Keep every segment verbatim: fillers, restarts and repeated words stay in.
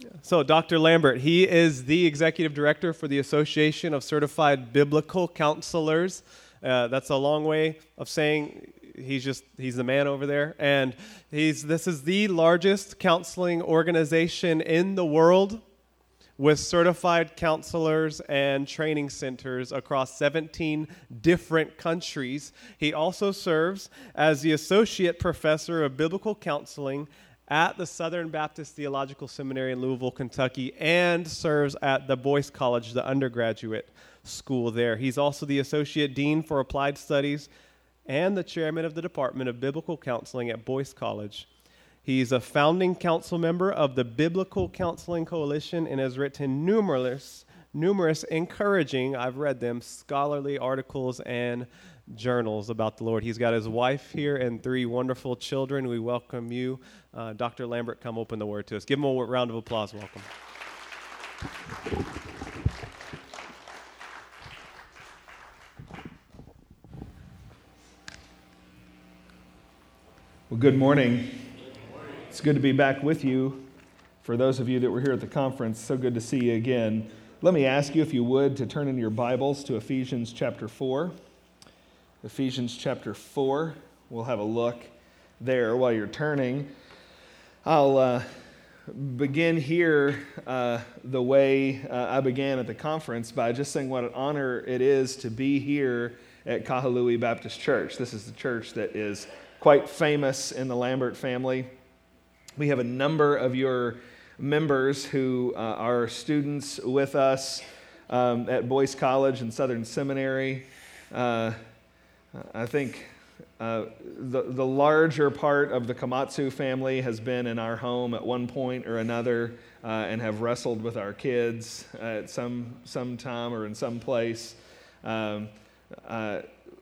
So Doctor Lambert, he is the executive director for the Association of Certified Biblical Counselors. Uh, that's a long way of saying he's just, he's the man over there. And he's this is the largest counseling organization in the world with certified counselors and training centers across seventeen different countries. He also serves as the associate professor of biblical counseling at the Southern Baptist Theological Seminary in Louisville, Kentucky, and serves at the Boyce College, the undergraduate school there. He's also the Associate Dean for Applied Studies and the chairman of the Department of Biblical Counseling at Boyce College. He's a founding council member of the Biblical Counseling Coalition and has written numerous, numerous encouraging, I've read them, scholarly articles and journals about the Lord. He's got his wife here and three wonderful children. We welcome you. Uh, Doctor Lambert, come open the word to us. Give him a round of applause. Welcome. Well, good morning. It's good to be back with you. For those of you that were here at the conference, so good to see you again. Let me ask you, if you would, to turn in your Bibles to Ephesians chapter four. Ephesians chapter four. We'll have a look there while you're turning. I'll uh, begin here uh, the way uh, I began at the conference by just saying what an honor it is to be here at Kahului Baptist Church. This is the church that is quite famous in the Lambert family. We have a number of your members who uh, are students with us um, at Boyce College and Southern Seminary. Uh, I think uh, the, the larger part of the Komatsu family has been in our home at one point or another uh, and have wrestled with our kids uh, at some, some time or in some place. Um, uh,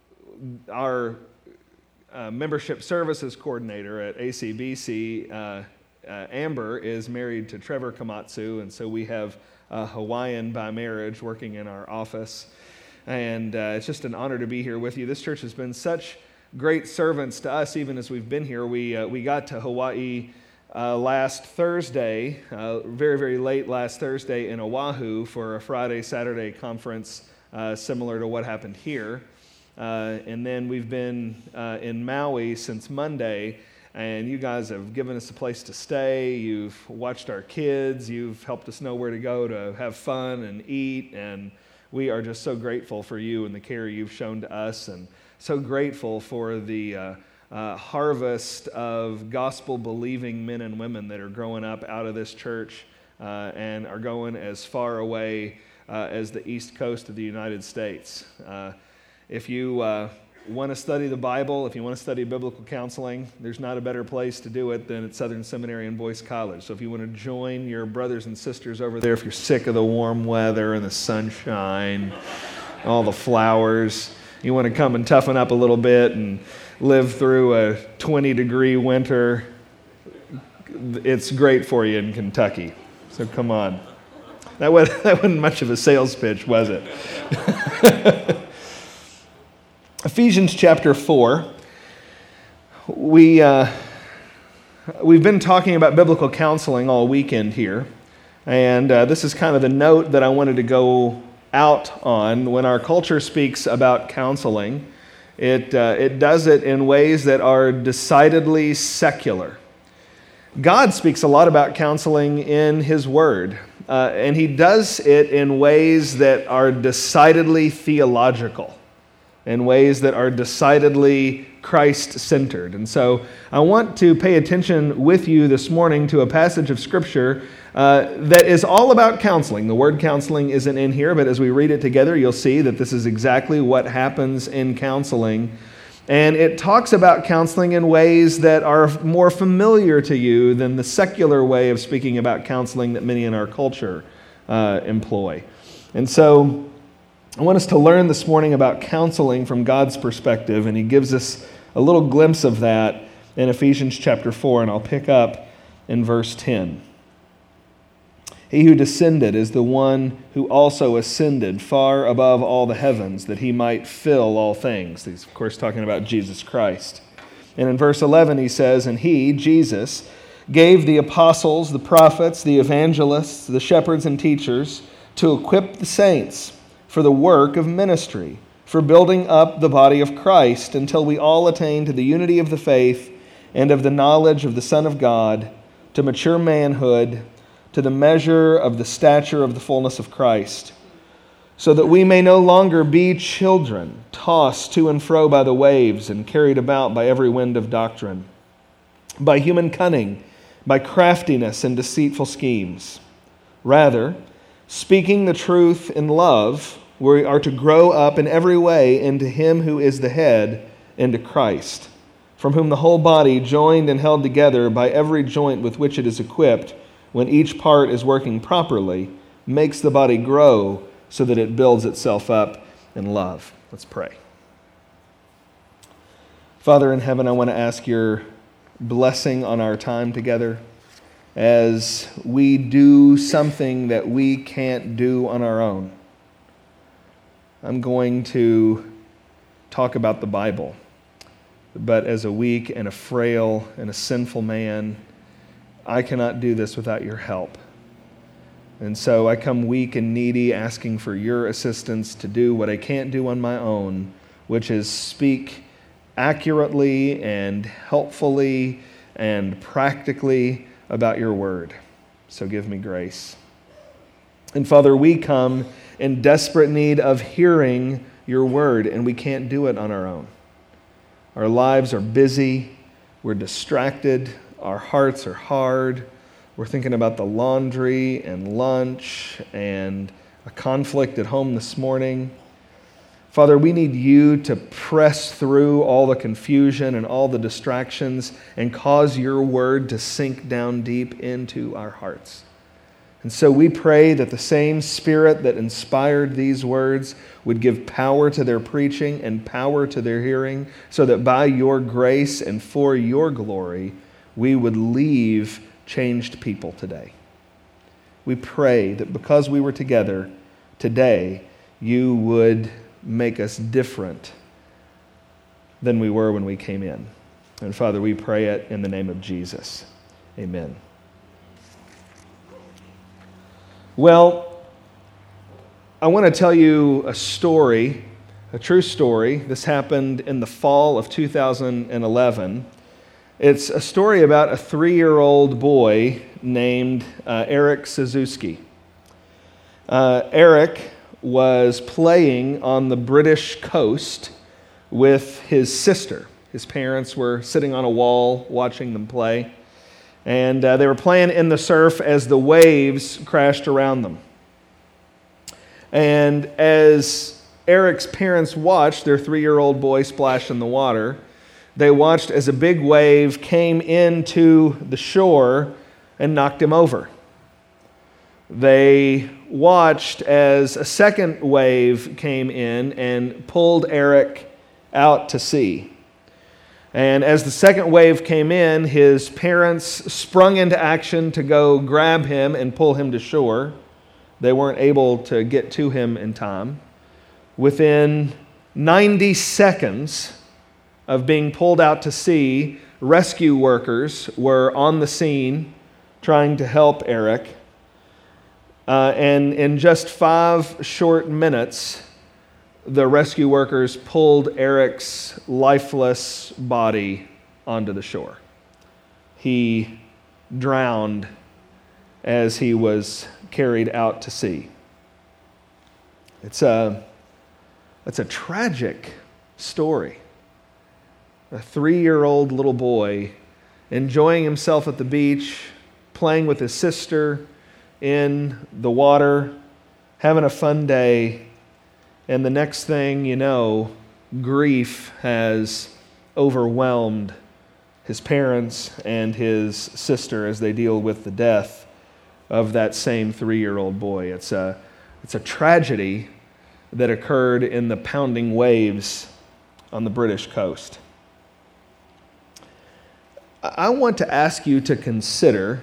our uh, membership services coordinator at A C B C, uh, uh, Amber, is married to Trevor Komatsu, and so we have a Hawaiian by marriage working in our office. And uh, it's just an honor to be here with you. This church has been such great servants to us, even as we've been here. We uh, we got to Hawaii uh, last Thursday, uh, very, very late last Thursday in Oahu for a Friday, Saturday conference uh, similar to what happened here. Uh, and then we've been uh, in Maui since Monday, and you guys have given us a place to stay. You've watched our kids. You've helped us know where to go to have fun and eat, and we are just so grateful for you and the care you've shown to us, and so grateful for the uh, uh, harvest of gospel-believing men and women that are growing up out of this church uh, and are going as far away uh, as the East Coast of the United States. Uh, if you uh, want to study the Bible, if you want to study biblical counseling, there's not a better place to do it than at Southern Seminary and Boyce College. So if you want to join your brothers and sisters over there, if you're sick of the warm weather and the sunshine, all the flowers, you want to come and toughen up a little bit and live through a twenty degree winter, it's great for you in Kentucky. So come on. That wasn't, that wasn't much of a sales pitch, was it? Ephesians chapter four, we, uh, we've been talking about biblical counseling all weekend here, and uh, this is kind of the note that I wanted to go out on. When our culture speaks about counseling, it, uh, it does it in ways that are decidedly secular. God speaks a lot about counseling in His Word, uh, and He does it in ways that are decidedly theological, in ways that are decidedly Christ-centered. And so I want to pay attention with you this morning to a passage of Scripture uh, that is all about counseling. The word counseling isn't in here, but as we read it together, you'll see that this is exactly what happens in counseling. And it talks about counseling in ways that are more familiar to you than the secular way of speaking about counseling that many in our culture uh, employ. And so I want us to learn this morning about counseling from God's perspective, and He gives us a little glimpse of that in Ephesians chapter four, and I'll pick up in verse ten. He who descended is the one who also ascended far above all the heavens, that He might fill all things. He's, of course, talking about Jesus Christ. And in verse eleven, he says, "And He, Jesus, gave the apostles, the prophets, the evangelists, the shepherds and teachers to equip the saints for the work of ministry, for building up the body of Christ until we all attain to the unity of the faith and of the knowledge of the Son of God, to mature manhood, to the measure of the stature of the fullness of Christ, so that we may no longer be children, tossed to and fro by the waves and carried about by every wind of doctrine, by human cunning, by craftiness and deceitful schemes. Rather, speaking the truth in love, we are to grow up in every way into Him who is the head, into Christ, from whom the whole body, joined and held together by every joint with which it is equipped, when each part is working properly, makes the body grow so that it builds itself up in love. Let's pray. Father in heaven, I want to ask your blessing on our time together as we do something that we can't do on our own. I'm going to talk about the Bible, but as a weak and a frail and a sinful man, I cannot do this without your help. And so I come weak and needy, asking for your assistance to do what I can't do on my own, which is speak accurately and helpfully and practically about your word. So give me grace. And Father, we come in desperate need of hearing your word, and we can't do it on our own. Our lives are busy, we're distracted, our hearts are hard. We're thinking about the laundry and lunch and a conflict at home this morning. Father, we need you to press through all the confusion and all the distractions and cause your word to sink down deep into our hearts. And so we pray that the same Spirit that inspired these words would give power to their preaching and power to their hearing, so that by your grace and for your glory, we would leave changed people today. We pray that because we were together today, you would make us different than we were when we came in. And Father, we pray it in the name of Jesus. Amen. Well, I want to tell you a story, a true story. This happened in the fall of two thousand eleven. It's a story about a three-year-old boy named uh, Eric Suzuki. Uh, Eric was playing on the British coast with his sister. His parents were sitting on a wall watching them play, and uh, they were playing in the surf as the waves crashed around them. And as Eric's parents watched their three-year-old boy splash in the water, they watched as a big wave came into the shore and knocked him over. They watched as a second wave came in and pulled Eric out to sea. And as the second wave came in, his parents sprung into action to go grab him and pull him to shore. They weren't able to get to him in time. Within ninety seconds of being pulled out to sea, rescue workers were on the scene trying to help Eric. Uh, and in just five short minutes, the rescue workers pulled Eric's lifeless body onto the shore. He drowned as he was carried out to sea. It's a, it's a tragic story. A three-year-old little boy enjoying himself at the beach, playing with his sister in the water, having a fun day, and the next thing you know, grief has overwhelmed his parents and his sister as they deal with the death of that same three-year-old boy. It's a, it's a tragedy that occurred in the pounding waves on the British coast. I want to ask you to consider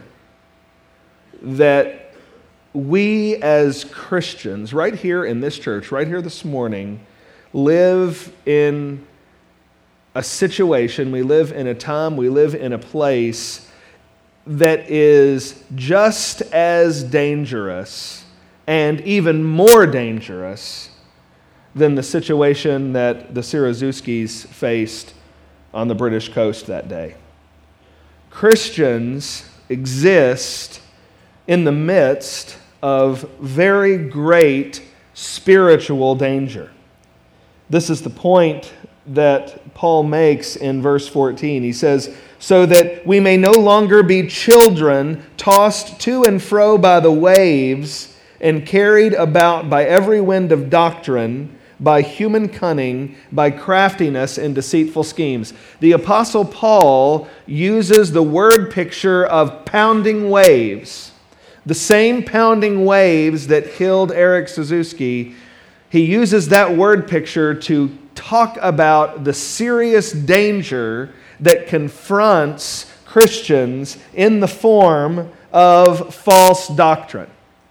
that we as Christians, right here in this church, right here this morning, live in a situation, we live in a time, we live in a place that is just as dangerous and even more dangerous than the situation that the Sierazewskis faced on the British coast that day. Christians exist in the midst of very great spiritual danger. This is the point that Paul makes in verse fourteen. He says, "So that we may no longer be children tossed to and fro by the waves and carried about by every wind of doctrine, by human cunning, by craftiness and deceitful schemes." The Apostle Paul uses the word picture of pounding waves. The same pounding waves that killed Eric Suzuki, he uses that word picture to talk about the serious danger that confronts Christians in the form of false doctrine.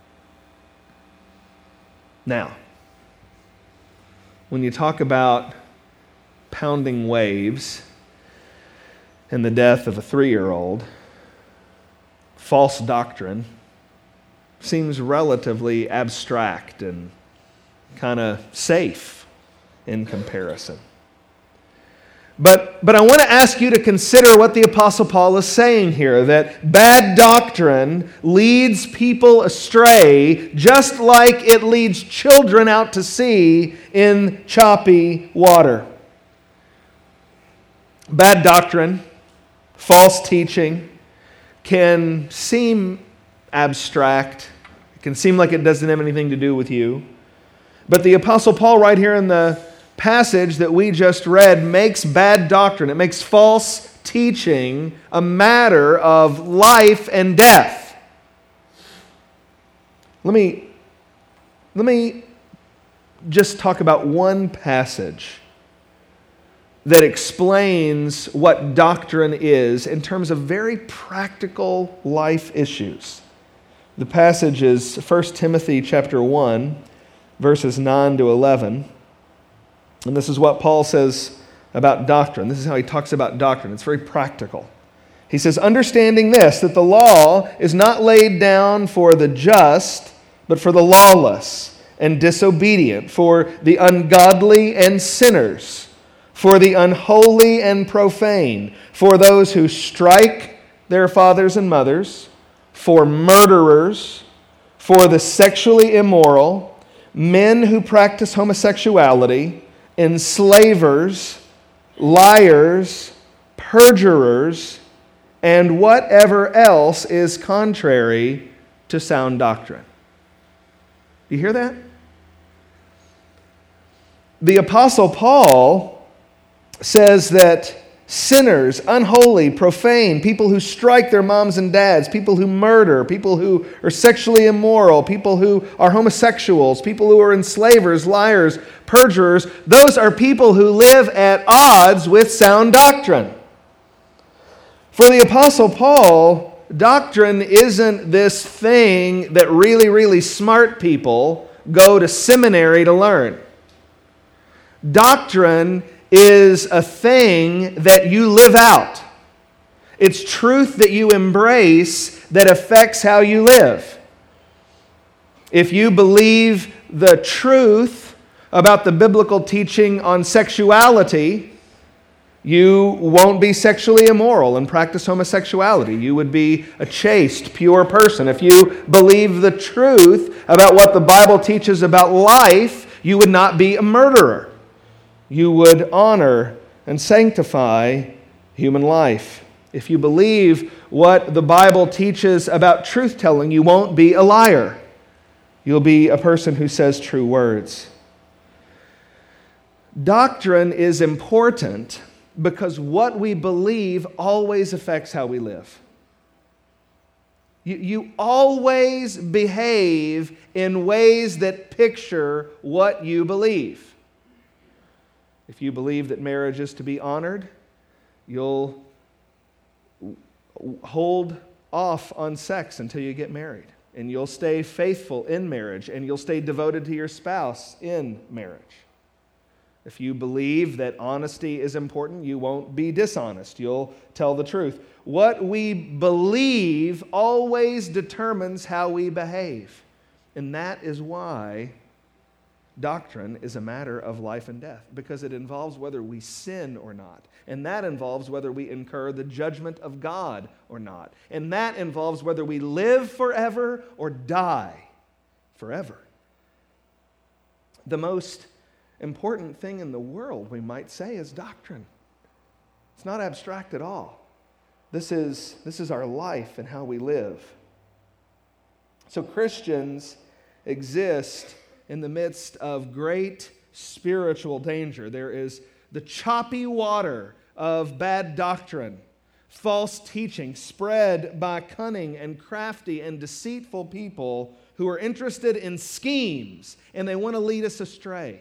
Now, when you talk about pounding waves and the death of a three-year-old, false doctrine seems relatively abstract and kind of safe in comparison. But, but I want to ask you to consider what the Apostle Paul is saying here, that bad doctrine leads people astray just like it leads children out to sea in choppy water. Bad doctrine, false teaching can seem abstract. It can seem like it doesn't have anything to do with you. But the Apostle Paul right here in the passage that we just read makes bad doctrine, it makes false teaching a matter of life and death. Let me, let me just talk about one passage that explains what doctrine is in terms of very practical life issues. The passage is First Timothy chapter one, verses nine to eleven. And this is what Paul says about doctrine. This is how he talks about doctrine. It's very practical. He says, "Understanding this, that the law is not laid down for the just, but for the lawless and disobedient, for the ungodly and sinners, for the unholy and profane, for those who strike their fathers and mothers, for murderers, for the sexually immoral, men who practice homosexuality, enslavers, liars, perjurers, and whatever else is contrary to sound doctrine." Do you hear that? The Apostle Paul says that sinners, unholy, profane, people who strike their moms and dads, people who murder, people who are sexually immoral, people who are homosexuals, people who are enslavers, liars, perjurers, those are people who live at odds with sound doctrine. For the Apostle Paul, doctrine isn't this thing that really, really smart people go to seminary to learn. Doctrine is a thing that you live out. It's truth that you embrace that affects how you live. If you believe the truth about the biblical teaching on sexuality, you won't be sexually immoral and practice homosexuality. You would be a chaste, pure person. If you believe the truth about what the Bible teaches about life, you would not be a murderer. You would honor and sanctify human life. If you believe what the Bible teaches about truth-telling, you won't be a liar. You'll be a person who says true words. Doctrine is important because what we believe always affects how we live. You, you always behave in ways that picture what you believe. If you believe that marriage is to be honored, you'll hold off on sex until you get married. And you'll stay faithful in marriage. And you'll stay devoted to your spouse in marriage. If you believe that honesty is important, you won't be dishonest. You'll tell the truth. What we believe always determines how we behave. And that is why doctrine is a matter of life and death, because it involves whether we sin or not. And that involves whether we incur the judgment of God or not. And that involves whether we live forever or die forever. The most important thing in the world, we might say, is doctrine. It's not abstract at all. This is, this is our life and how we live. So Christians exist in the midst of great spiritual danger. There is the choppy water of bad doctrine, false teaching spread by cunning and crafty and deceitful people who are interested in schemes and they want to lead us astray.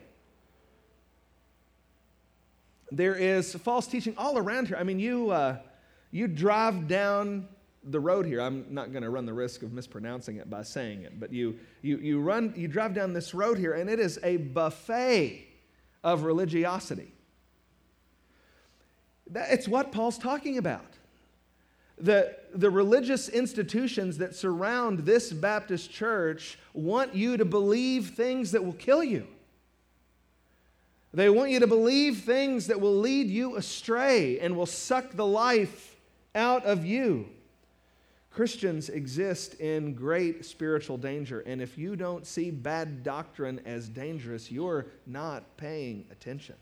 There is false teaching all around here. I mean, you, uh, you drive down the road here. I'm not going to run the risk of mispronouncing it by saying it, but you, you, you, run, you drive down this road here, and it is a buffet of religiosity. It's what Paul's talking about. The, the religious institutions that surround this Baptist church want you to believe things that will kill you. They want you to believe things that will lead you astray and will suck the life out of you. Christians exist in great spiritual danger, and if you don't see bad doctrine as dangerous, you're not paying attention.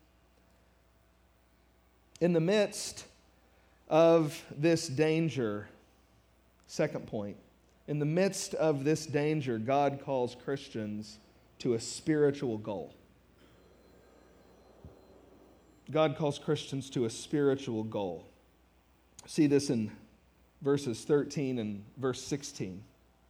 In the midst of this danger, second point, in the midst of this danger, God calls Christians to a spiritual goal. God calls Christians to a spiritual goal. See this in verses thirteen and verse sixteen.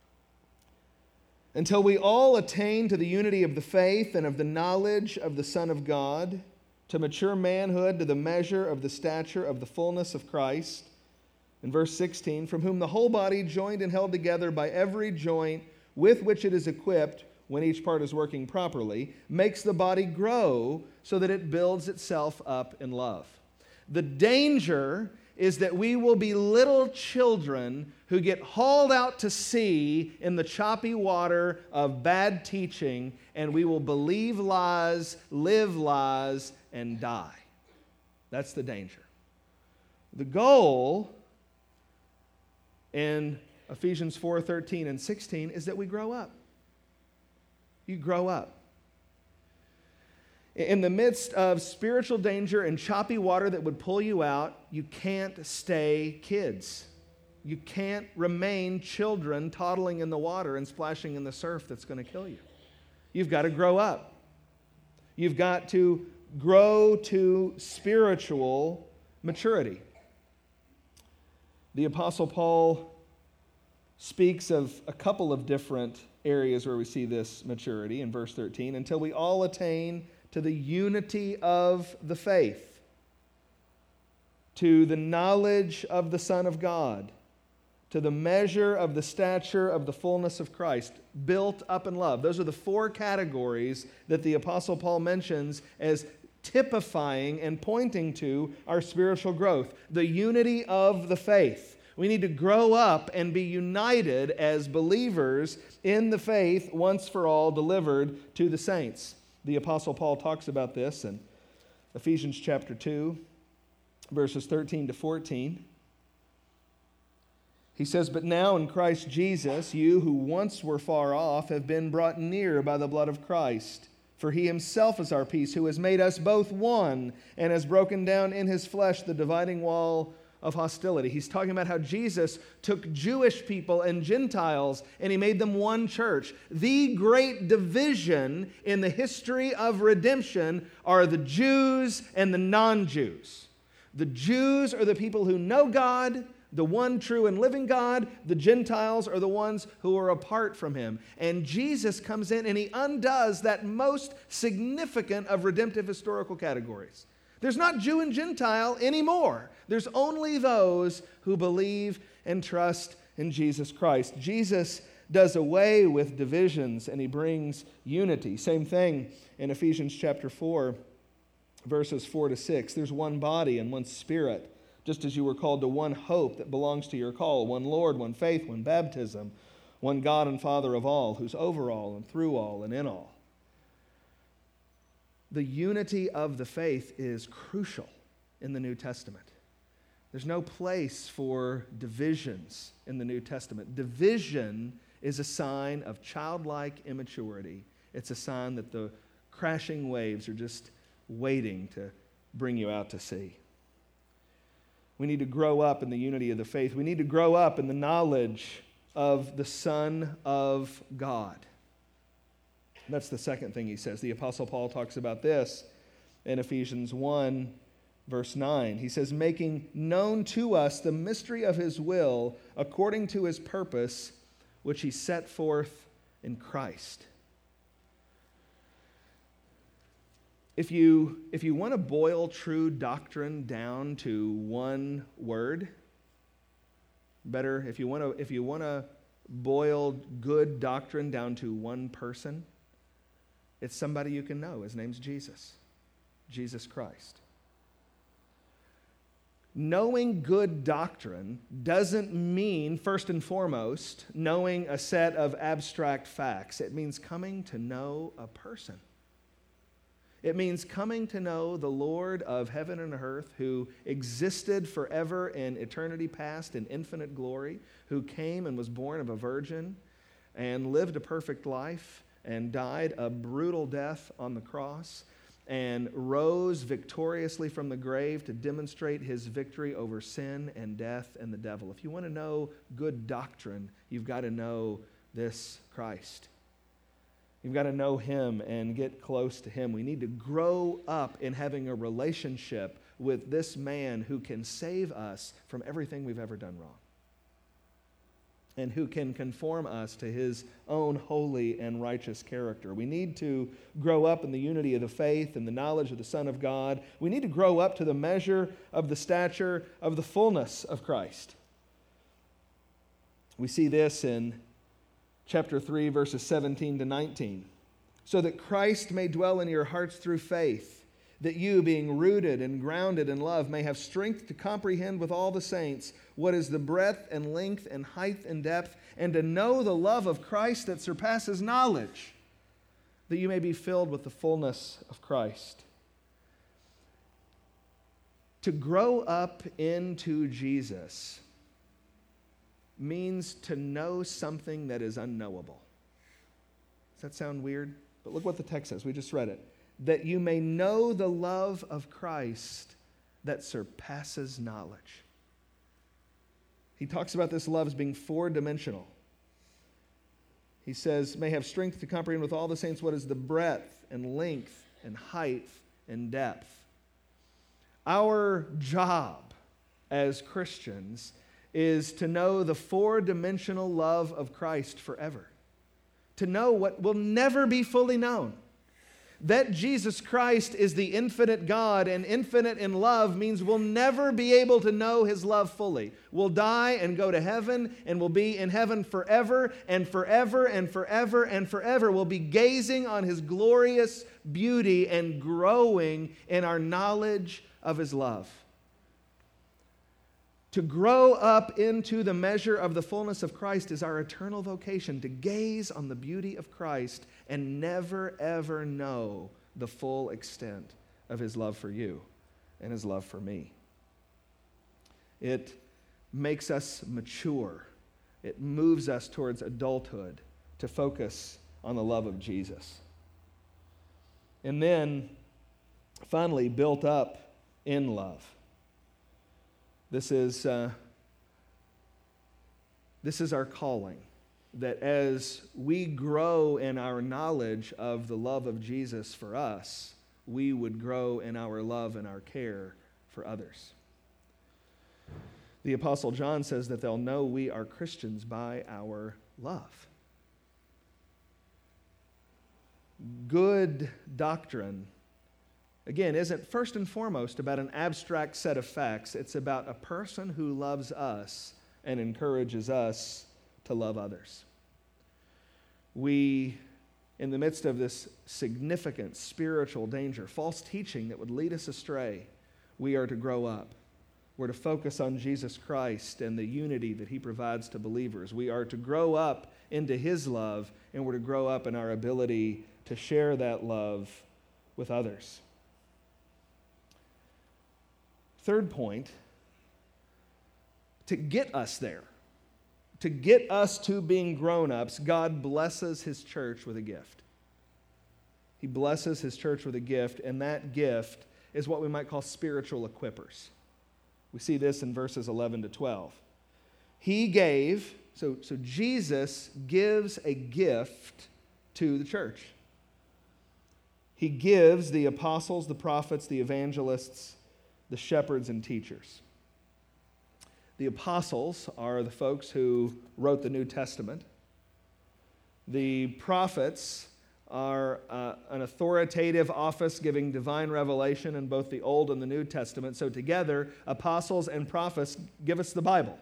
Until we all attain to the unity of the faith and of the knowledge of the Son of God, to mature manhood, to the measure of the stature of the fullness of Christ. In verse sixteen, from whom the whole body, joined and held together by every joint with which it is equipped, when each part is working properly, makes the body grow so that it builds itself up in love. The danger is that we will be little children who get hauled out to sea in the choppy water of bad teaching, and we will believe lies, live lies, and die. That's the danger. The goal in Ephesians four thirteen and sixteen is that we grow up. You grow up. In the midst of spiritual danger and choppy water that would pull you out, you can't stay kids. You can't remain children toddling in the water and splashing in the surf that's going to kill you. You've got to grow up. You've got to grow to spiritual maturity. The Apostle Paul speaks of a couple of different areas where we see this maturity in verse thirteen, until we all attain to the unity of the faith, to the knowledge of the Son of God, to the measure of the stature of the fullness of Christ, built up in love. Those are the four categories that the Apostle Paul mentions as typifying and pointing to our spiritual growth. The unity of the faith. We need to grow up and be united as believers in the faith once for all delivered to the saints. The Apostle Paul talks about this in Ephesians chapter two, verses thirteen to fourteen. He says, "But now in Christ Jesus, you who once were far off have been brought near by the blood of Christ. For he himself is our peace, who has made us both one and has broken down in his flesh the dividing wall of hostility." He's talking about how Jesus took Jewish people and Gentiles and he made them one church. The great division in the history of redemption are the Jews and the non-Jews. The Jews are the people who know God, the one true and living God. The Gentiles are the ones who are apart from him. And Jesus comes in and he undoes that most significant of redemptive historical categories. There's not Jew and Gentile anymore. There's only those who believe and trust in Jesus Christ. Jesus does away with divisions and he brings unity. Same thing in Ephesians chapter four, verses four to six. There's one body and one Spirit, just as you were called to one hope that belongs to your call, one Lord, one faith, one baptism, one God and Father of all, who's over all and through all and in all. The unity of the faith is crucial in the New Testament. There's no place for divisions in the New Testament. Division is a sign of childlike immaturity. It's a sign that the crashing waves are just waiting to bring you out to sea. We need to grow up in the unity of the faith. We need to grow up in the knowledge of the Son of God. That's the second thing he says. The Apostle Paul talks about this in Ephesians one, verse nine. He says, making known to us the mystery of his will according to his purpose, which he set forth in Christ. If you, if you want to boil true doctrine down to one word, better, if you want to, if you want to boil good doctrine down to one person, it's somebody you can know. His name's Jesus. Jesus Christ. Knowing good doctrine doesn't mean, first and foremost, knowing a set of abstract facts. It means coming to know a person. It means coming to know the Lord of heaven and earth, who existed forever in eternity past in infinite glory, who came and was born of a virgin and lived a perfect life and died a brutal death on the cross and rose victoriously from the grave to demonstrate his victory over sin and death and the devil. If you want to know good doctrine, you've got to know this Christ. You've got to know him and get close to him. We need to grow up in having a relationship with this man who can save us from everything we've ever done wrong, and who can conform us to his own holy and righteous character. We need to grow up in the unity of the faith and the knowledge of the Son of God. We need to grow up to the measure of the stature of the fullness of Christ. We see this in chapter three, verses seventeen to nineteen. So that Christ may dwell in your hearts through faith, that you, being rooted and grounded in love, may have strength to comprehend with all the saints what is the breadth and length and height and depth, and to know the love of Christ that surpasses knowledge, that you may be filled with the fullness of Christ. To grow up into Jesus means to know something that is unknowable. Does that sound weird? But look what the text says. We just read it. That you may know the love of Christ that surpasses knowledge. He talks about this love as being four-dimensional. He says, may have strength to comprehend with all the saints what is the breadth and length and height and depth. Our job as Christians is to know the four-dimensional love of Christ forever. To know what will never be fully known. That Jesus Christ is the infinite God and infinite in love means we'll never be able to know his love fully. We'll die and go to heaven, and we'll be in heaven forever and forever and forever and forever. We'll be gazing on his glorious beauty and growing in our knowledge of his love. To grow up into the measure of the fullness of Christ is our eternal vocation, to gaze on the beauty of Christ and never, ever know the full extent of his love for you and his love for me. It makes us mature. It moves us towards adulthood to focus on the love of Jesus. And then, finally, built up in love. This is, uh, this is our calling, that as we grow in our knowledge of the love of Jesus for us, we would grow in our love and our care for others. The Apostle John says that they'll know we are Christians by our love. Good doctrine, again, isn't first and foremost about an abstract set of facts. It's about a person who loves us and encourages us to love others. We in the midst of this significant spiritual danger, false teaching that would lead us astray, we are to grow up. We're to focus on Jesus Christ and the unity that he provides to believers. We are to grow up into his love, and we're to grow up in our ability to share that love with others. Third point, to get us there, to get us to being grown-ups, God blesses his church with a gift. He blesses his church with a gift, and that gift is what we might call spiritual equippers. We see this in verses eleven to twelve. He gave, so, so Jesus gives a gift to the church. He gives the apostles, the prophets, the evangelists, the shepherds, and teachers. The apostles are the folks who wrote the New Testament. The prophets are uh, an authoritative office giving divine revelation in both the Old and the New Testament. So together, apostles and prophets give us the Bible.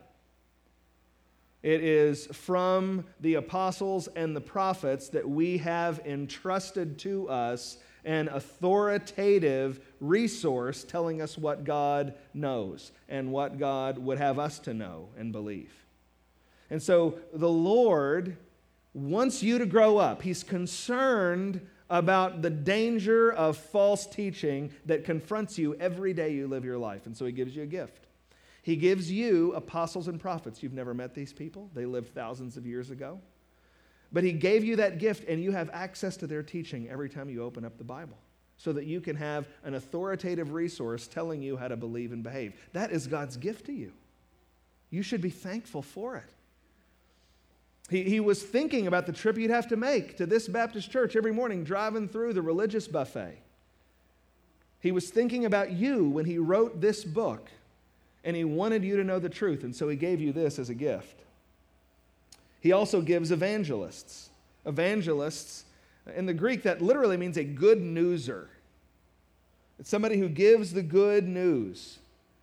It is from the apostles and the prophets that we have entrusted to us an authoritative resource telling us what God knows and what God would have us to know and believe. And so the Lord wants you to grow up. He's concerned about the danger of false teaching that confronts you every day you live your life. And so he gives you a gift. He gives you apostles and prophets. You've never met these people. They lived thousands of years ago. But he gave you that gift, and you have access to their teaching every time you open up the Bible so that you can have an authoritative resource telling you how to believe and behave. That is God's gift to you. You should be thankful for it. He, he was thinking about the trip you'd have to make to this Baptist church every morning, driving through the religious buffet. He was thinking about you when he wrote this book, and he wanted you to know the truth, and so he gave you this as a gift. He also gives evangelists. Evangelists, in the Greek, that literally means a good newser. It's somebody who gives the good news.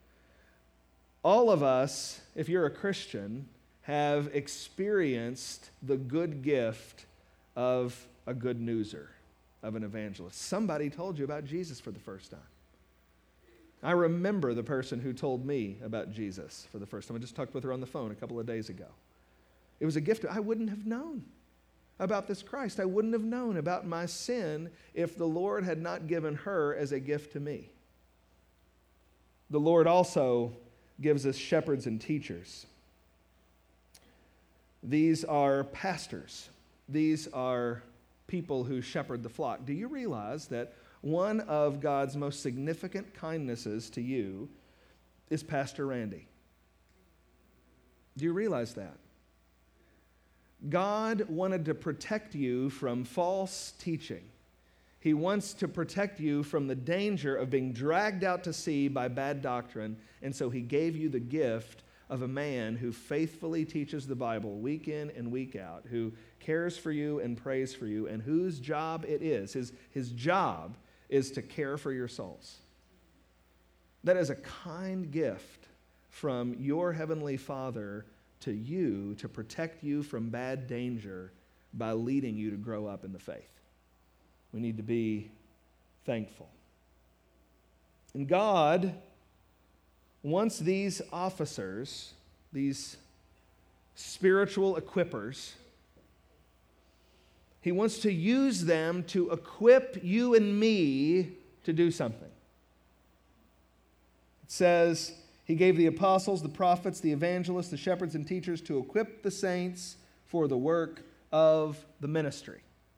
All of us, if you're a Christian, have experienced the good gift of a good newser, of an evangelist. Somebody told you about Jesus for the first time. I remember the person who told me about Jesus for the first time. I just talked with her on the phone a couple of days ago. It was a gift. I wouldn't have known about this Christ. I wouldn't have known about my sin if the Lord had not given her as a gift to me. The Lord also gives us shepherds and teachers. These are pastors. These are people who shepherd the flock. Do you realize that one of God's most significant kindnesses to you is Pastor Randy? Do you realize that? God wanted to protect you from false teaching. He wants to protect you from the danger of being dragged out to sea by bad doctrine, and so he gave you the gift of a man who faithfully teaches the Bible week in and week out, who cares for you and prays for you, and whose job it is. His, his job is to care for your souls. That is a kind gift from your heavenly Father to you to protect you from bad danger by leading you to grow up in the faith. We need to be thankful. And God wants these officers, these spiritual equippers, he wants to use them to equip you and me to do something. It says, he gave the apostles, the prophets, the evangelists, the shepherds, and teachers to equip the saints for the work of the ministry.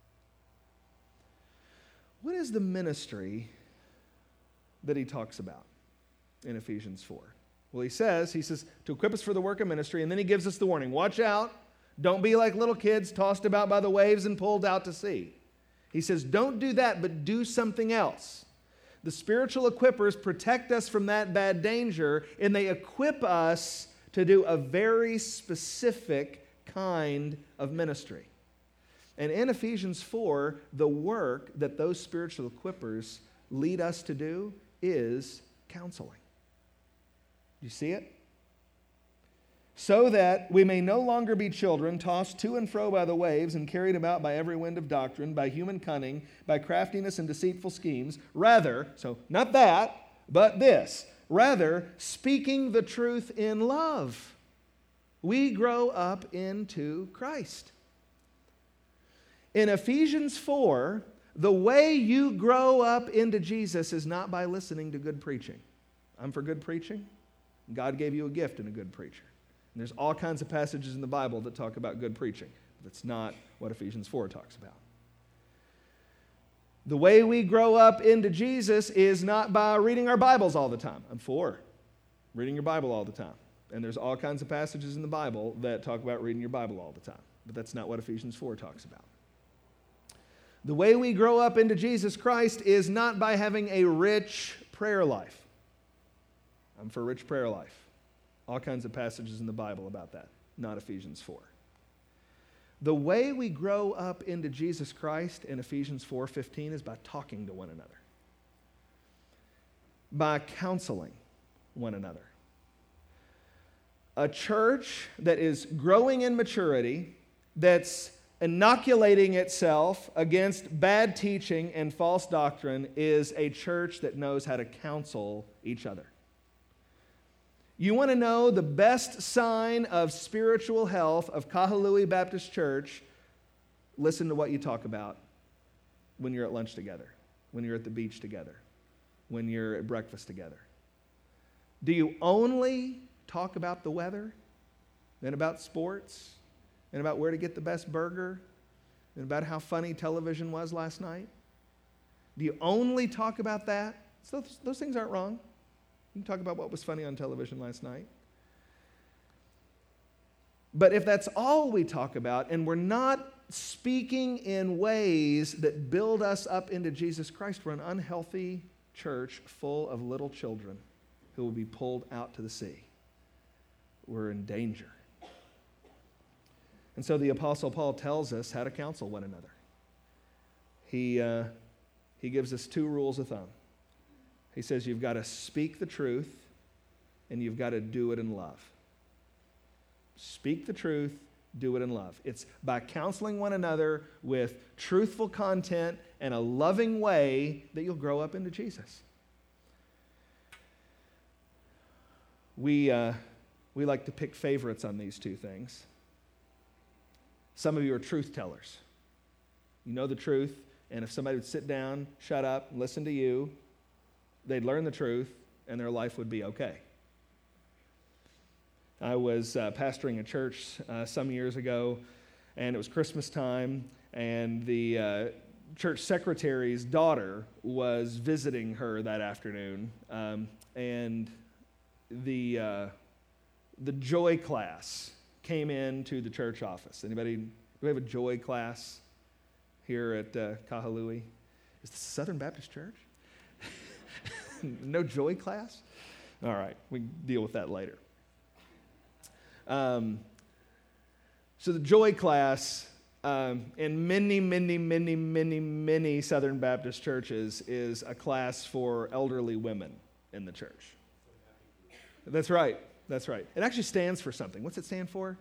What is the ministry that he talks about in Ephesians four? Well, he says, he says, to equip us for the work of ministry, and then he gives us the warning. Watch out. Don't be like little kids tossed about by the waves and pulled out to sea. He says, don't do that, but do something else. The spiritual equippers protect us from that bad danger, and they equip us to do a very specific kind of ministry. And in Ephesians four, the work that those spiritual equippers lead us to do is counseling. You see it? so that we may no longer be children, tossed to and fro by the waves and carried about by every wind of doctrine, by human cunning, by craftiness and deceitful schemes. Rather, so not that, but this, rather, speaking the truth in love, we grow up into Christ. In Ephesians four, the way you grow up into Jesus is not by listening to good preaching. I'm for good preaching. God gave you a gift in a good preacher. And there's all kinds of passages in the Bible that talk about good preaching. But that's not what Ephesians four talks about. The way we grow up into Jesus is not by reading our Bibles all the time. I'm for reading your Bible all the time. And there's all kinds of passages in the Bible that talk about reading your Bible all the time. But that's not what Ephesians four talks about. The way we grow up into Jesus Christ is not by having a rich prayer life. I'm for rich prayer life. All kinds of passages in the Bible about that, not Ephesians four. The way we grow up into Jesus Christ in Ephesians four fifteen is by talking to one another, by counseling one another. A church that is growing in maturity, that's inoculating itself against bad teaching and false doctrine, is a church that knows how to counsel each other. You want to know the best sign of spiritual health of Kahului Baptist Church? Listen to what you talk about when you're at lunch together, when you're at the beach together, when you're at breakfast together. Do you only talk about the weather, and about sports, and about where to get the best burger, and about how funny television was last night? Do you only talk about that? So those, those things aren't wrong. You can talk about what was funny on television last night. But if that's all we talk about, and we're not speaking in ways that build us up into Jesus Christ, we're an unhealthy church full of little children who will be pulled out to the sea. We're in danger. And so the Apostle Paul tells us how to counsel one another. He, uh, he gives us two rules of thumb. He says you've got to speak the truth, and you've got to do it in love. Speak the truth, do it in love. It's by counseling one another with truthful content and a loving way that you'll grow up into Jesus. We, uh, we like to pick favorites on these two things. Some of you are truth tellers. You know the truth, and if somebody would sit down, shut up, and listen to you, they'd learn the truth, and their life would be okay. I was uh, pastoring a church uh, some years ago, and it was Christmas time, and the uh, church secretary's daughter was visiting her that afternoon, um, and the uh, the joy class came into the church office. Anybody, do we have a joy class here at uh, Kahului? Is this Southern Baptist Church? No joy class? All right, we can deal with that later. Um, so the joy class um, in many, many, many, many, many Southern Baptist churches is a class for elderly women in the church. That's right. That's right. It actually stands for something. What's it stand for?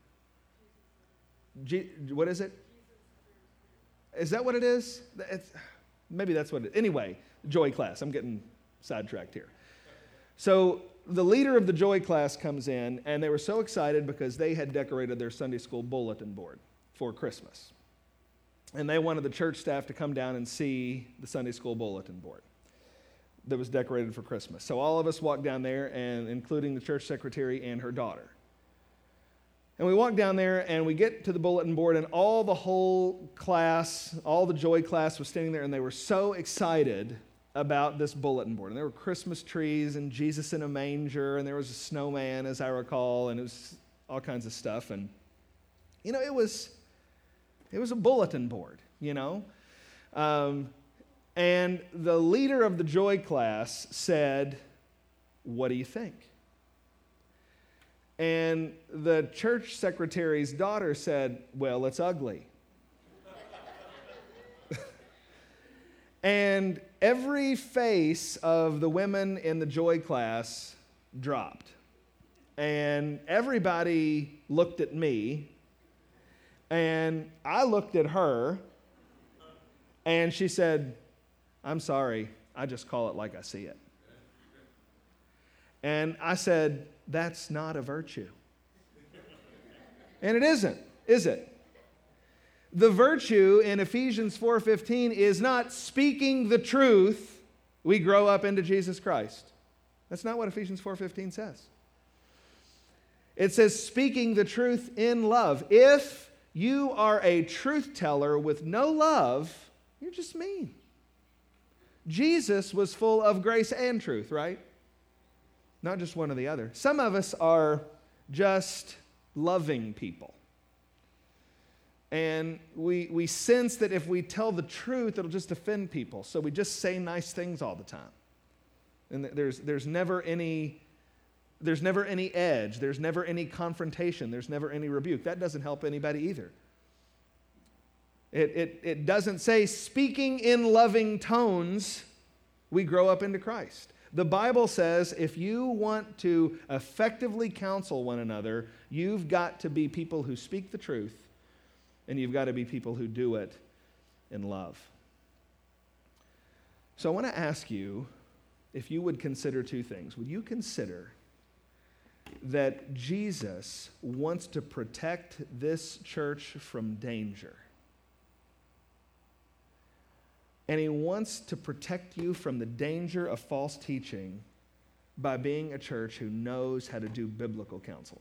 G- what is it? Is that what it is? It's, maybe that's what it is. Anyway, joy class. I'm getting sidetracked here. So the leader of the joy class comes in, and they were so excited because they had decorated their Sunday school bulletin board for Christmas. And they wanted the church staff to come down and see the Sunday school bulletin board that was decorated for Christmas. So all of us walked down there, and including the church secretary and her daughter. And we walk down there, and we get to the bulletin board, and all the whole class, all the joy class was standing there, and they were so excited about this bulletin board. And there were Christmas trees, and Jesus in a manger, and there was a snowman, as I recall, and it was all kinds of stuff. And, you know, it was, it was a bulletin board, you know. Um, and the leader of the joy class said, "What do you think?" And the church secretary's daughter said, "Well, it's ugly." And every face of the women in the joy class dropped. and everybody looked at me, and I looked at her, and she said, "I'm sorry, I just call it like I see it." And I said, "That's not a virtue." And it isn't, is it? The virtue in Ephesians four fifteen is not speaking the truth, we grow up into Jesus Christ. That's not what Ephesians four fifteen says. It says speaking the truth in love. If you are a truth teller with no love, you're just mean. Jesus was full of grace and truth, right? Not just one or the other. Some of us are just loving people. And we, we sense that if we tell the truth, it'll just offend people. So we just say nice things all the time. And there's, there's never any, there's never any edge. There's never any confrontation. There's never any rebuke. That doesn't help anybody either. It, it, it doesn't say speaking in loving tones, we grow up into Christ. The Bible says if you want to effectively counsel one another, you've got to be people who speak the truth, and you've got to be people who do it in love. So I want to ask you if you would consider two things. Would you consider that Jesus wants to protect this church from danger? And he wants to protect you from the danger of false teaching by being a church who knows how to do biblical counseling.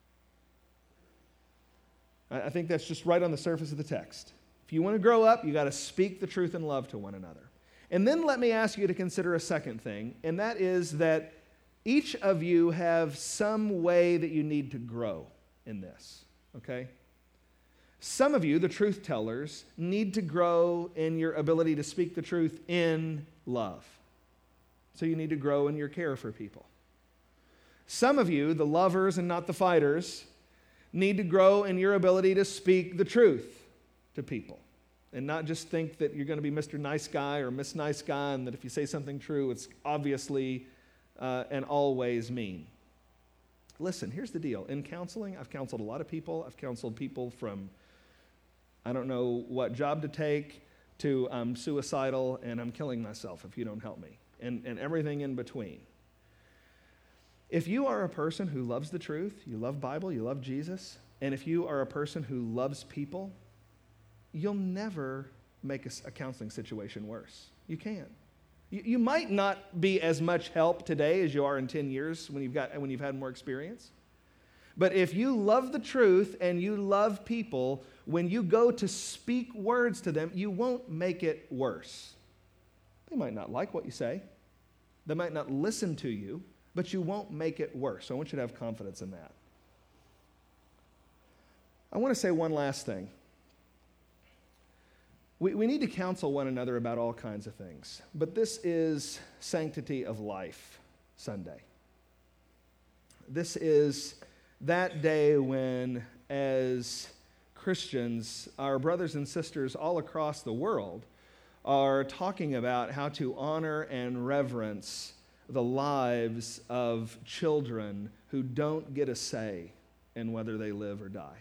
I think that's just right on the surface of the text. If you want to grow up, you got to speak the truth in love to one another. And then let me ask you to consider a second thing, and that is that each of you have some way that you need to grow in this, okay? Some of you, the truth tellers, need to grow in your ability to speak the truth in love. So you need to grow in your care for people. Some of you, the lovers and not the fighters, need to grow in your ability to speak the truth to people and not just think that you're going to be Mister Nice Guy or Miss Nice Guy and that if you say something true, it's obviously uh, and always mean. Listen, here's the deal. In counseling, I've counseled a lot of people. I've counseled people from I don't know what job to take to I'm suicidal and I'm killing myself if you don't help me, and, and everything in between. If you are a person who loves the truth, you love Bible, you love Jesus, and if you are a person who loves people, you'll never make a, a counseling situation worse. You can't. You, you might not be as much help today as you are in ten years when you've got when you've had more experience. But if you love the truth and you love people, when you go to speak words to them, you won't make it worse. They might not like what you say. They might not listen to you, but you won't make it worse. So I want you to have confidence in that. I want to say one last thing. We, we need to counsel one another about all kinds of things, but this is Sanctity of Life Sunday. This is that day when, as Christians, our brothers and sisters all across the world are talking about how to honor and reverence the lives of children who don't get a say in whether they live or die.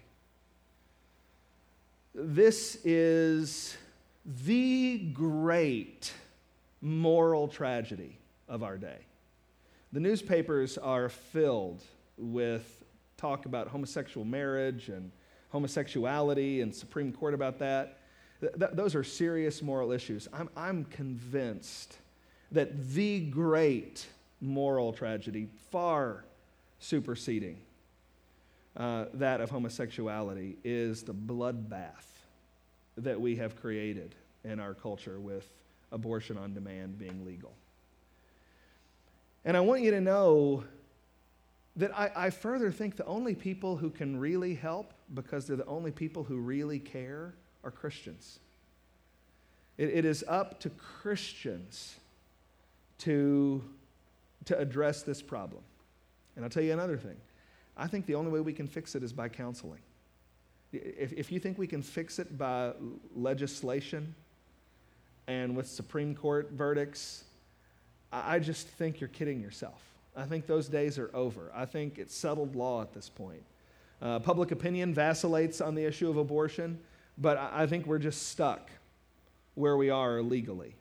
This is the great moral tragedy of our day. The newspapers are filled with talk about homosexual marriage and homosexuality and Supreme Court about that. Th- th- those are serious moral issues. I'm, I'm convinced that the great moral tragedy, far superseding uh, that of homosexuality, is the bloodbath that we have created in our culture with abortion on demand being legal. And I want you to know that I, I further think the only people who can really help, because they're the only people who really care, are Christians. It, it is up to Christians to, to address this problem. And I'll tell you another thing. I think the only way we can fix it is by counseling. If, if you think we can fix it by legislation and with Supreme Court verdicts, I, I just think you're kidding yourself. I think those days are over. I think it's settled law at this point. Uh, public opinion vacillates on the issue of abortion, but I, I think we're just stuck where we are legally.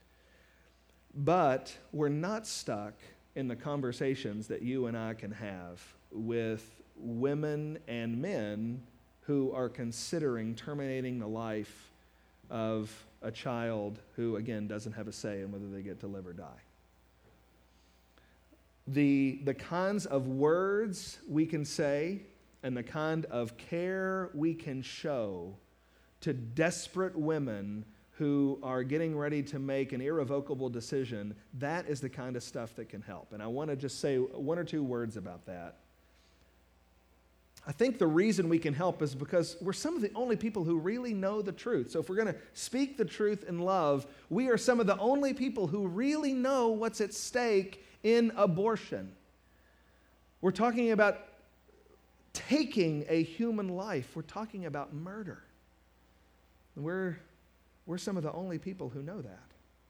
But we're not stuck in the conversations that you and I can have with women and men who are considering terminating the life of a child who, again, doesn't have a say in whether they get to live or die. The, the kinds of words we can say and the kind of care we can show to desperate women who are getting ready to make an irrevocable decision, that is the kind of stuff that can help. And I want to just say one or two words about that. I think the reason we can help is because we're some of the only people who really know the truth. So if we're going to speak the truth in love, we are some of the only people who really know what's at stake in abortion. We're talking about taking a human life. We're talking about murder. We're, we're some of the only people who know that.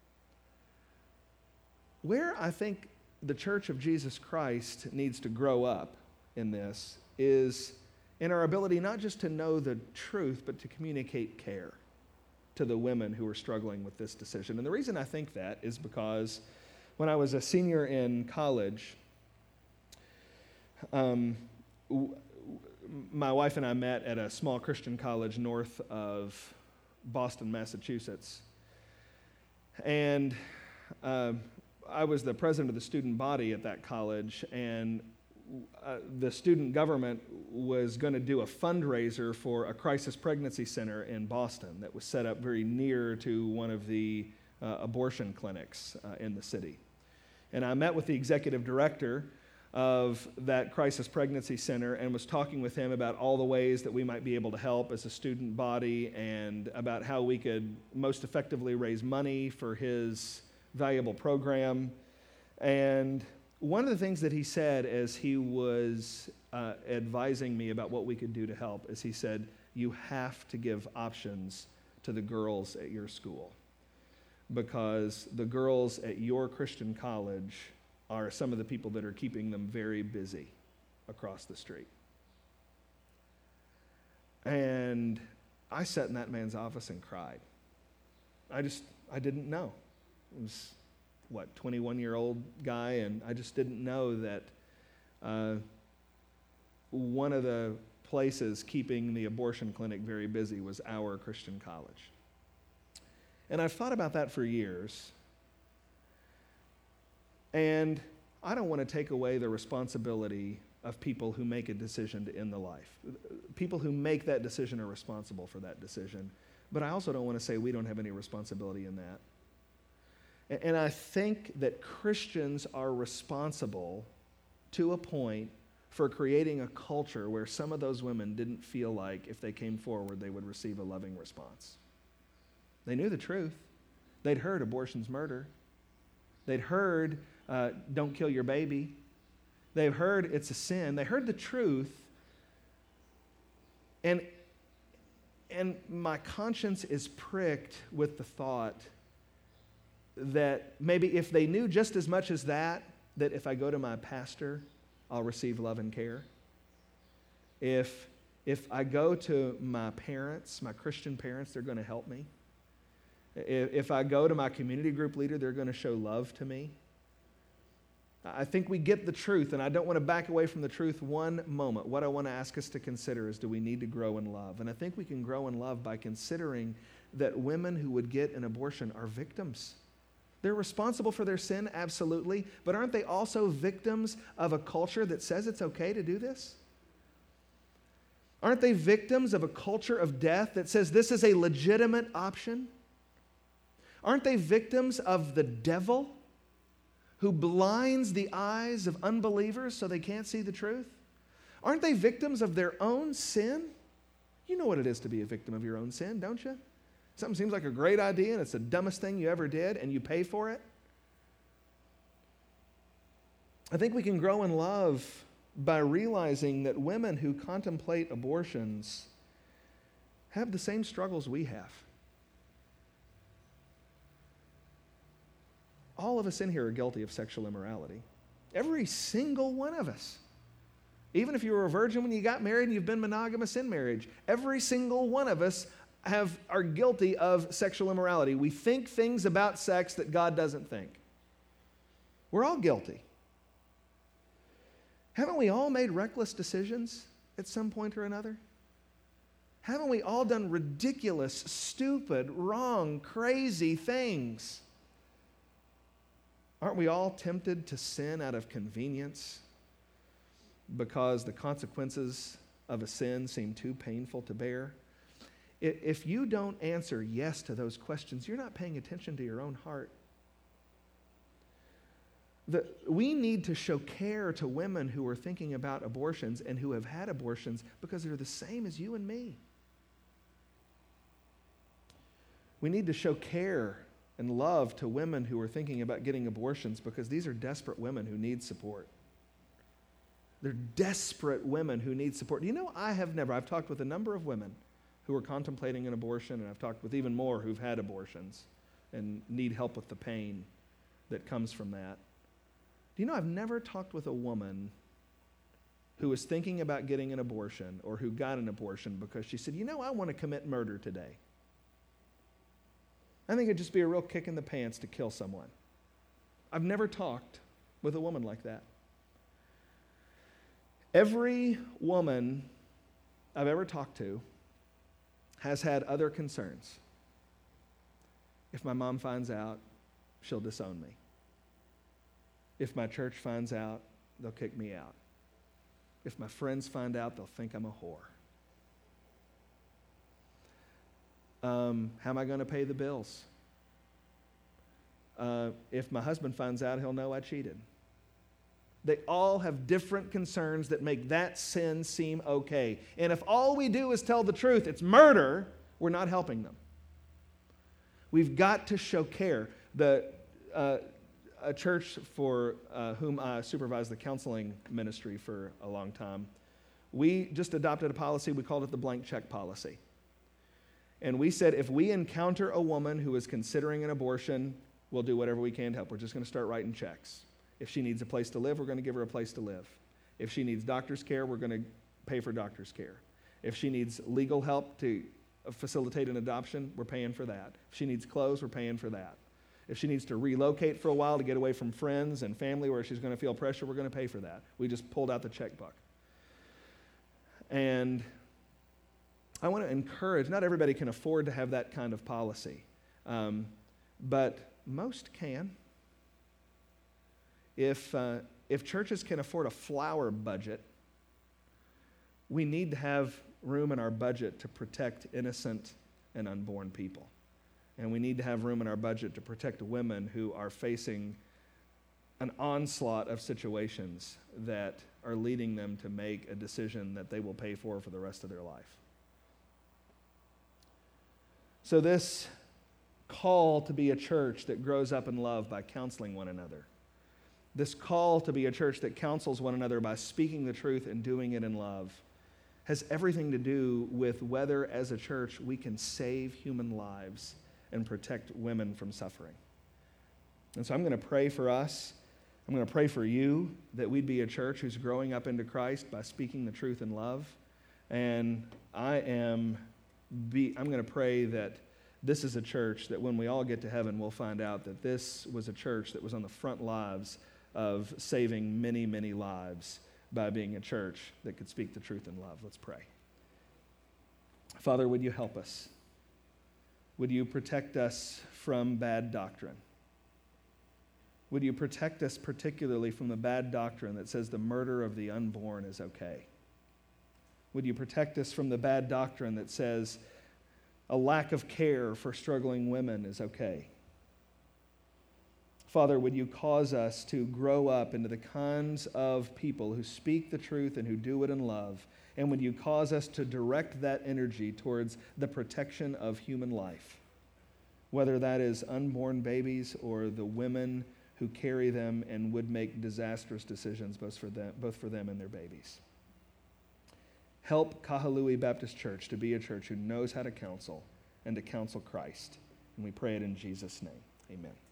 Where I think the Church of Jesus Christ needs to grow up in this is in our ability not just to know the truth, but to communicate care to the women who are struggling with this decision. And the reason I think that is because when I was a senior in college, um, w- my wife and I met at a small Christian college north of Boston, Massachusetts. And uh, I was the president of the student body at that college, and Uh, the student government was going to do a fundraiser for a crisis pregnancy center in Boston that was set up very near to one of the uh, abortion clinics uh, in the city. And I met with the executive director of that crisis pregnancy center and was talking with him about all the ways that we might be able to help as a student body and about how we could most effectively raise money for his valuable program. And one of the things that he said as he was uh, advising me about what we could do to help is he said, you have to give options to the girls at your school because the girls at your Christian college are some of the people that are keeping them very busy across the street. And I sat in that man's office and cried. I just, I didn't know. It was what, twenty-one-year-old guy, and I just didn't know that uh, one of the places keeping the abortion clinic very busy was our Christian college. And I've thought about that for years, and I don't want to take away the responsibility of people who make a decision to end the life. People who make that decision are responsible for that decision, but I also don't want to say we don't have any responsibility in that. And I think that Christians are responsible to a point for creating a culture where some of those women didn't feel like if they came forward they would receive a loving response. They knew the truth. They'd heard abortion's murder. They'd heard uh, don't kill your baby. They've heard it's a sin. They heard the truth. And, and my conscience is pricked with the thought that maybe if they knew just as much as that, that if I go to my pastor, I'll receive love and care. If, if I go to my parents, my Christian parents, they're going to help me. If, if I go to my community group leader, they're going to show love to me. I think we get the truth, and I don't want to back away from the truth one moment. What I want to ask us to consider is, do we need to grow in love? And I think we can grow in love by considering that women who would get an abortion are victims. They're responsible for their sin, absolutely, but aren't they also victims of a culture that says it's okay to do this? Aren't they victims of a culture of death that says this is a legitimate option? Aren't they victims of the devil who blinds the eyes of unbelievers so they can't see the truth? Aren't they victims of their own sin? You know what it is to be a victim of your own sin, don't you? Something seems like a great idea and it's the dumbest thing you ever did and you pay for it. I think we can grow in love by realizing that women who contemplate abortions have the same struggles we have. All of us in here are guilty of sexual immorality. Every single one of us. Even if you were a virgin when you got married and you've been monogamous in marriage, every single one of us have, are guilty of sexual immorality. We think things about sex that God doesn't think. We're all guilty. Haven't we all made reckless decisions at some point or another? Haven't we all done ridiculous, stupid, wrong, crazy things? Aren't we all tempted to sin out of convenience because the consequences of a sin seem too painful to bear? If you don't answer yes to those questions, you're not paying attention to your own heart. The, we need to show care to women who are thinking about abortions and who have had abortions because they're the same as you and me. We need to show care and love to women who are thinking about getting abortions because these are desperate women who need support. They're desperate women who need support. You know, I have never, I've talked with a number of women who are contemplating an abortion, and I've talked with even more who've had abortions and need help with the pain that comes from that. Do you know, I've never talked with a woman who was thinking about getting an abortion or who got an abortion because she said, you know, I want to commit murder today. I think it'd just be a real kick in the pants to kill someone. I've never talked with a woman like that. Every woman I've ever talked to has had other concerns. If my mom finds out, she'll disown me. If my church finds out, they'll kick me out. If my friends find out, they'll think I'm a whore. Um, how am I going to pay the bills? Uh, if my husband finds out, he'll know I cheated. They all have different concerns that make that sin seem okay. And if all we do is tell the truth, it's murder, we're not helping them. We've got to show care. The uh, a church for uh, whom I supervised the counseling ministry for a long time, we just adopted a policy. We called it the blank check policy. And we said if we encounter a woman who is considering an abortion, we'll do whatever we can to help. We're just going to start writing checks. If she needs a place to live, we're going to give her a place to live. If she needs doctor's care, we're going to pay for doctor's care. If she needs legal help to facilitate an adoption, we're paying for that. If she needs clothes, we're paying for that. If she needs to relocate for a while to get away from friends and family where she's going to feel pressure, we're going to pay for that. We just pulled out the checkbook. And I want to encourage, not everybody can afford to have that kind of policy, um, but most can. If, uh, if churches can afford a flower budget, we need to have room in our budget to protect innocent and unborn people. And we need to have room in our budget to protect women who are facing an onslaught of situations that are leading them to make a decision that they will pay for for the rest of their life. So this call to be a church that grows up in love by counseling one another, this call to be a church that counsels one another by speaking the truth and doing it in love, has everything to do with whether as a church we can save human lives and protect women from suffering. And so I'm going to pray for us. I'm going to pray for you that we'd be a church who's growing up into Christ by speaking the truth in love. And I am be, I'm going to pray that this is a church that when we all get to heaven, we'll find out that this was a church that was on the front lives of saving many, many lives by being a church that could speak the truth in love. Let's pray. Father, would you help us? Would you protect us from bad doctrine? Would you protect us particularly from the bad doctrine that says the murder of the unborn is okay? Would you protect us from the bad doctrine that says a lack of care for struggling women is okay? Father, would you cause us to grow up into the kinds of people who speak the truth and who do it in love? And would you cause us to direct that energy towards the protection of human life, whether that is unborn babies or the women who carry them and would make disastrous decisions both for them, both for them and their babies. Help Kahului Baptist Church to be a church who knows how to counsel and to counsel Christ. And we pray it in Jesus' name. Amen.